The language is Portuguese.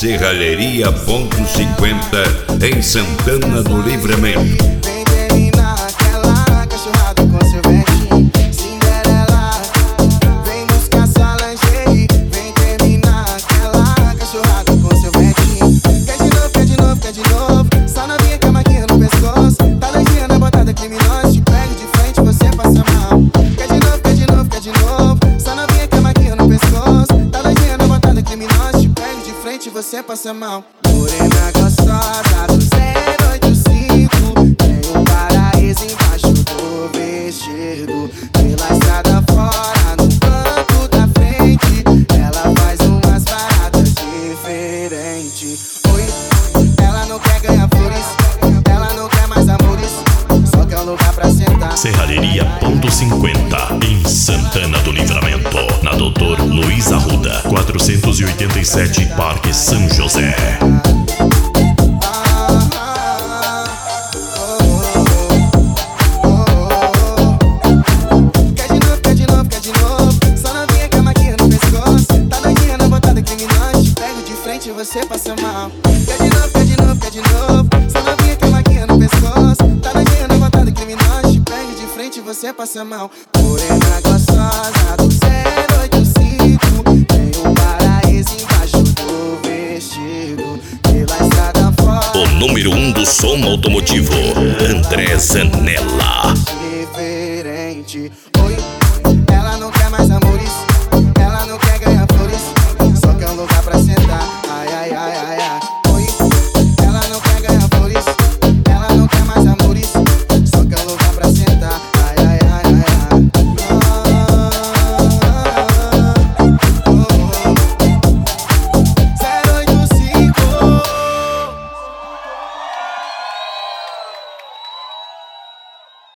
Serralheria Ponto 50 em Santana do Livramento. Vem terminar aquela cachorrada com sorvete. Cinderela, vem buscar sua lingerie. Vem terminar aquela cachorrada com sorvete. Quer de novo, quer de novo, quer de novo. Só novinha com a maquinha no pescoço. Tá lanjinha na botada criminosa. Te pego de frente, você passa mal. Quer de novo, quer de novo, quer de novo. Só novinha com a maquinha no pescoço. Tá lanjinha na botada criminosa. Te pego de frente, você passa mal. Morena gostosa do 085. Tem um paraíso embaixo do vestido. Pela estrada fora, no banco da frente. Ela faz umas paradas diferentes. Oi, ela não quer ganhar flores. Ela não quer mais amores. Só quer um lugar pra sentar. Serralheria Ponto 50 em Santana do Livramento. Na Doutor Luiz Arruda, 487, Parque São José. Quer de novo, quer de novo, quer de novo. Só novinha com a maquinha no pescoço. Tá doidinha na botada criminosa. Te pego de frente e você passa mal. Quer de novo, quer de novo, quer de novo. Só novinha com a maquinha no pescoço. Tá doidinha na botada criminosa. Te pego de frente e você passa mal. Morena gostosa do 085. Tem um paraíso embaixo do vestido. Pela estrada fora. O número 1 do som automotivo, André Zanella. Diferente. Oi, ela não quer mais amores. Ela não quer ganhar flores. Só quer um lugar pra sentar.